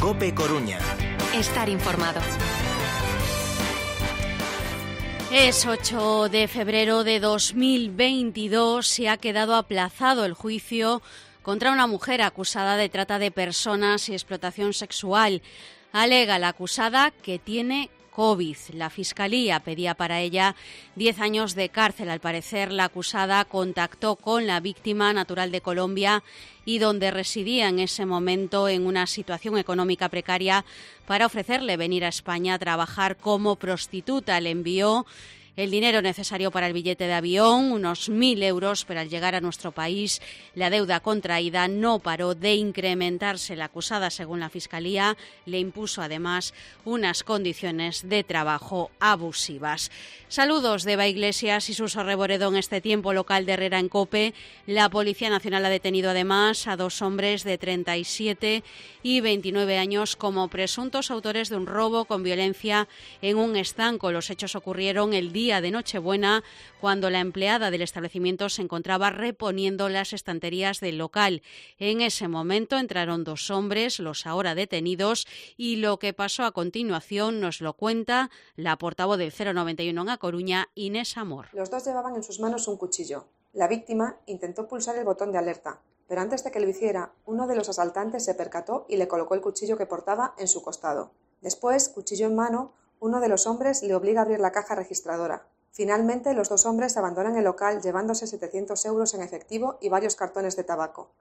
COPE Coruña. Estar informado. Es 8 de febrero de 2022. Se ha quedado aplazado el juicio contra una mujer acusada de trata de personas y explotación sexual. Alega la acusada que tiene COVID. La Fiscalía pedía para ella 10 años de cárcel. Al parecer, la acusada contactó con la víctima natural de Colombia y donde residía en ese momento en una situación económica precaria para ofrecerle venir a España a trabajar como prostituta. Le envió el dinero necesario para el billete de avión, unos 1.000 euros, pero al llegar a nuestro país la deuda contraída no paró de incrementarse. La acusada, según la Fiscalía, le impuso además unas condiciones de trabajo abusivas. Saludos de Eva Iglesias y Suso Reboredo en este tiempo local de Herrera en COPE. La Policía Nacional ha detenido además a 2 hombres de 37 y 29 años como presuntos autores de un robo con violencia en un estanco. Los hechos ocurrieron el día de Nochebuena, cuando la empleada del establecimiento se encontraba reponiendo las estanterías del local. En ese momento entraron 2 hombres, los ahora detenidos, y lo que pasó a continuación nos lo cuenta la portavoz del 091 en A Coruña, Inés Amor. Los 2 llevaban en sus manos un cuchillo. La víctima intentó pulsar el botón de alerta, pero antes de que lo hiciera, uno de los asaltantes se percató y le colocó el cuchillo que portaba en su costado. Después, cuchillo en mano, uno de los hombres le obliga a abrir la caja registradora. Finalmente, los 2 hombres abandonan el local llevándose 700 euros en efectivo y varios cartones de tabaco.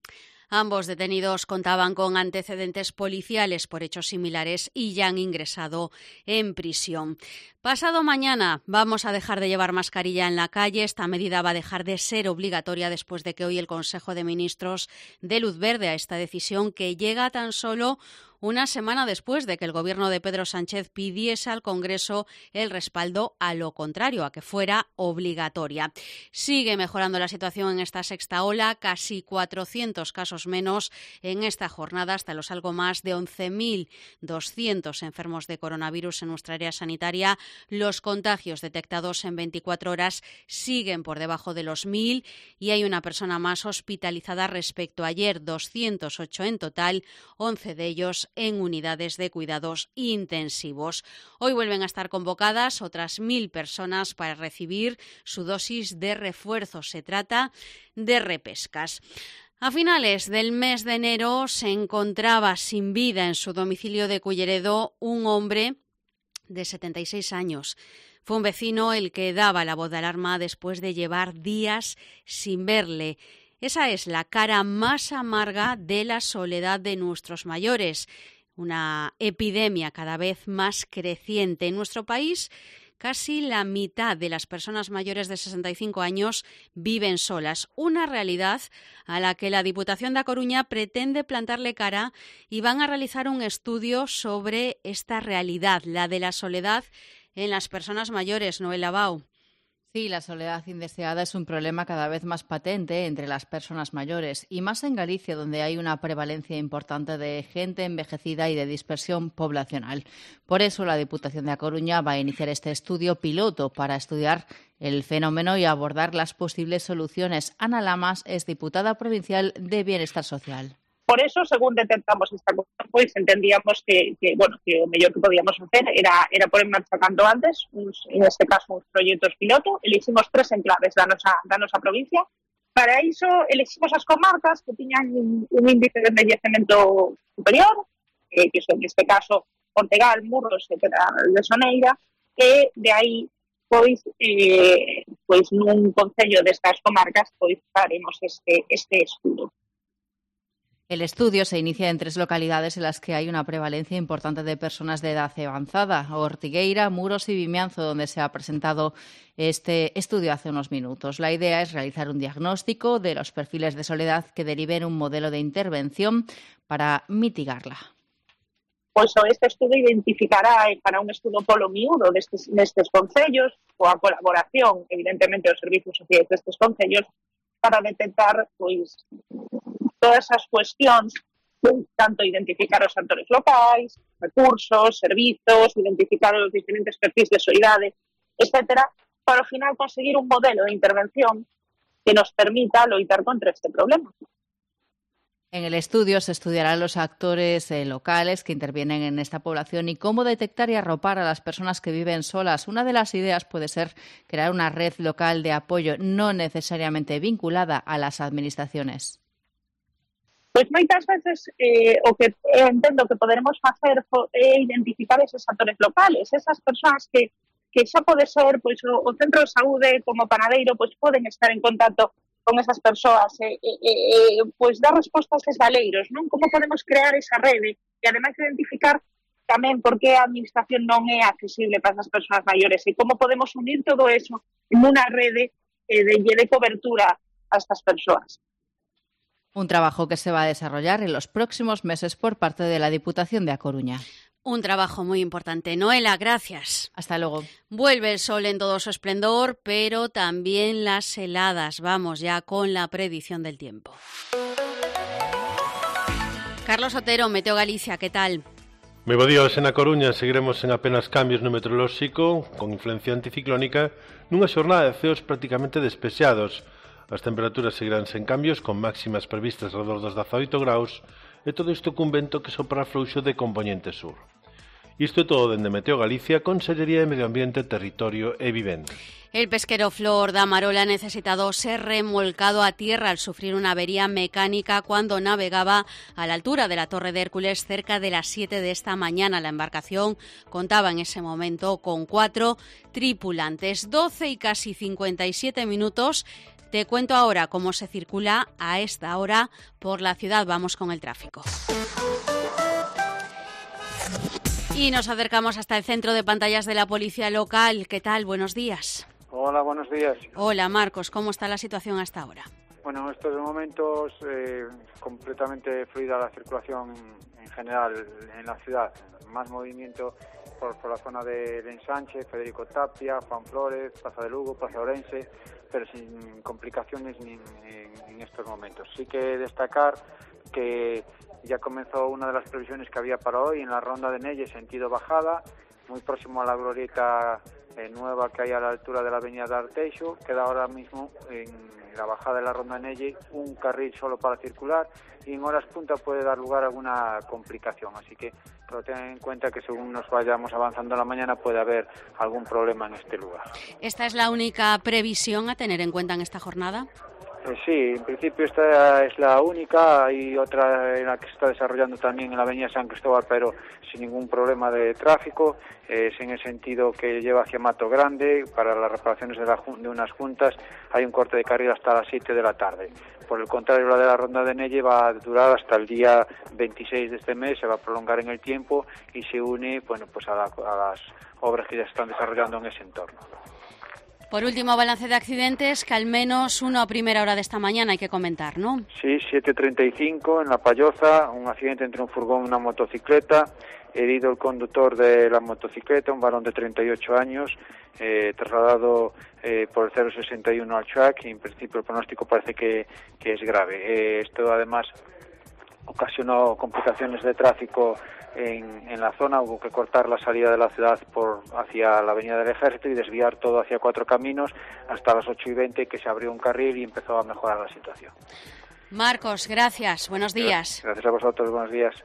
Ambos detenidos contaban con antecedentes policiales por hechos similares y ya han ingresado en prisión. Pasado mañana vamos a dejar de llevar mascarilla en la calle. Esta medida va a dejar de ser obligatoria después de que hoy el Consejo de Ministros dé luz verde a esta decisión, que llega tan solo una semana después de que el Gobierno de Pedro Sánchez pidiese al Congreso el respaldo a lo contrario, a que fuera obligatoria. Sigue mejorando la situación en esta sexta ola, casi 400 casos menos en esta jornada, hasta los algo más de 11.200 enfermos de coronavirus en nuestra área sanitaria. Los contagios detectados en 24 horas siguen por debajo de los 1.000 y hay una persona más hospitalizada respecto a ayer, 208 en total, 11 de ellos en unidades de cuidados intensivos. Hoy vuelven a estar convocadas otras 1.000 personas para recibir su dosis de refuerzo. Se trata de repescas. A finales del mes de enero se encontraba sin vida en su domicilio de Culleredo un hombre de 76 años. Fue un vecino el que daba la voz de alarma después de llevar días sin verle. Esa es la cara más amarga de la soledad de nuestros mayores. Una epidemia cada vez más creciente. En nuestro país, casi la mitad de las personas mayores de 65 años viven solas. Una realidad a la que la Diputación de A Coruña pretende plantarle cara y van a realizar un estudio sobre esta realidad, la de la soledad en las personas mayores. Noela Bau. Sí, la soledad indeseada es un problema cada vez más patente entre las personas mayores y más en Galicia, donde hay una prevalencia importante de gente envejecida y de dispersión poblacional. Por eso, la Diputación de A Coruña va a iniciar este estudio piloto para estudiar el fenómeno y abordar las posibles soluciones. Ana Lamas es diputada provincial de Bienestar Social. Por eso, según detectamos esta cuestión, pues entendíamos que o mellor que podíamos hacer era poner en marcha canto antes, en este caso, uns proxectos piloto. Elegimos 3 enclaves da nosa provincia. Para iso, elegimos as comarcas que tiñan un índice de envellecemento superior, que son, neste caso, Ortegal, Murros e de Soneira, e de aí, pois nun concello destas comarcas, pois faremos este estudo. El estudio se inicia en 3 localidades en las que hay una prevalencia importante de personas de edad avanzada: Ortigueira, Muros y Vimianzo, donde se ha presentado este estudio hace unos minutos. La idea es realizar un diagnóstico de los perfiles de soledad que deriven un modelo de intervención para mitigarla. Pois este estudo identificará para un estudo polo miúdo nestes concellos, coa colaboración, evidentemente, dos servicios sociais destes concellos, para detectar pois todas as cuestións, tanto identificar os actores locais, recursos, servizos, identificar os diferentes perfis de soidade, etcétera, para ao final conseguir un modelo de intervención que nos permita loitar contra este problema. En el estudio se estudiarán los actores locales que intervienen en esta población y cómo detectar y arropar a las personas que viven solas. Una de las ideas puede ser crear una red local de apoyo, no necesariamente vinculada a las administraciones. Pois moitas veces o que entendo que poderemos facer é identificar eses actores locales, esas persoas que xa pode ser pois o centro de saúde como panadeiro, pois poden estar en contacto con esas persoas pois dar respostas a eses valeiros, non? Como podemos crear esa rede e ademais identificar tamén por que a administración non é accesible para esas persoas maiores e como podemos unir todo eso en unha rede de cobertura a estas persoas. Un trabajo que se va a desarrollar en los próximos meses por parte de la Diputación de A Coruña. Un trabajo muy importante. Noela, gracias. Hasta luego. Vuelve el sol en todo su esplendor, pero también las heladas. Vamos ya con la predicción del tiempo. Carlos Otero, Meteo Galicia, ¿qué tal? Moi bo día, en A Coruña seguiremos en apenas cambios no meteorolóxico, con influencia anticiclónica, nunha xornada de ceos prácticamente despexados. As temperaturas seguirán sen cambios, con máximas previstas alrededor dos 18 graus, e todo isto cun vento que sopra fluxo de compoñente sur. Isto é todo dende Meteo Galicia, Consellería de Medio Ambiente, Territorio e Vivenda. El pesquero Flor da Marola ha necesitado ser remolcado a tierra al sufrir una avería mecánica cuando navegaba a la altura de la Torre de Hércules cerca de las 7 de esta mañana. La embarcación contaba en ese momento con 4 tripulantes. 12 y casi 57 minutos. Te cuento ahora cómo se circula a esta hora por la ciudad. Vamos con el tráfico. Y nos acercamos hasta el centro de pantallas de la policía local. ¿Qué tal? Buenos días. Hola, buenos días. Hola, Marcos. ¿Cómo está la situación hasta ahora? Bueno, en estos momentos completamente fluida la circulación en general en la ciudad. Más movimiento por la zona de Ensanche, Federico Tapia, Juan Flores, Plaza de Lugo, Plaza Orense, pero sin complicaciones en estos momentos. Sí que destacar que ya comenzó una de las previsiones que había para hoy en la ronda de Nelle, sentido bajada, muy próximo a la glorieta nueva que hay a la altura de la avenida de Arteixo. Queda ahora mismo en la bajada de la ronda de Nelle un carril solo para circular y en horas punta puede dar lugar a alguna complicación, así que tengan en cuenta que según nos vayamos avanzando en la mañana puede haber algún problema en este lugar. ¿Esta es la única previsión a tener en cuenta en esta jornada? Sí, en principio esta es la única. Hay otra en la que se está desarrollando también en la avenida San Cristóbal, pero sin ningún problema de tráfico. Es en el sentido que lleva hacia Mato Grande. Para las reparaciones de unas juntas hay un corte de carril hasta las 7 de la tarde. Por el contrario, la de la ronda de Nelle va a durar hasta el día 26 de este mes, se va a prolongar en el tiempo y se une pues a las obras que ya se están desarrollando en ese entorno. Por último, balance de accidentes, que al menos uno a primera hora de esta mañana hay que comentar, ¿no? Sí, 7:35 en La Palloza, un accidente entre un furgón y una motocicleta, herido el conductor de la motocicleta, un varón de 38 años, trasladado por el 061 al CHUAC y en principio el pronóstico parece que es grave. Esto además ocasionó complicaciones de tráfico en la zona. Hubo que cortar la salida de la ciudad hacia la avenida del Ejército y desviar todo hacia 4 caminos hasta las 8:20, que se abrió un carril y empezó a mejorar la situación. Marcos, gracias. Buenos días. Gracias a vosotros. Buenos días.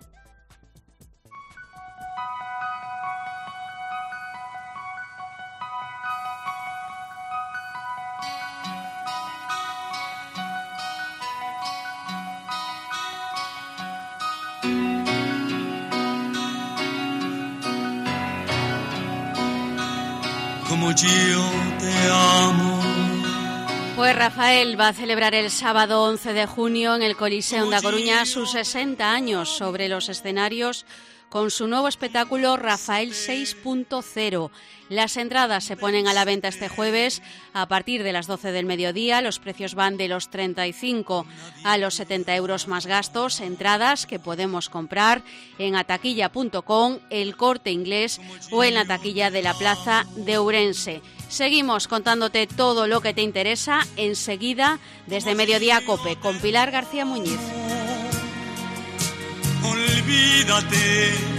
Como yo te amo. Pues Rafael va a celebrar el sábado 11 de junio en el Coliseum da Coruña sus 60 años sobre los escenarios con su nuevo espectáculo Rafael 6.0. Las entradas se ponen a la venta este jueves a partir de las 12 del mediodía. Los precios van de los 35 a los 70 euros más gastos. Entradas que podemos comprar en ataquilla.com, El Corte Inglés o en la taquilla de la Plaza de Ourense. Seguimos contándote todo lo que te interesa enseguida desde Mediodía COPE con Pilar García Muñiz. Olvídate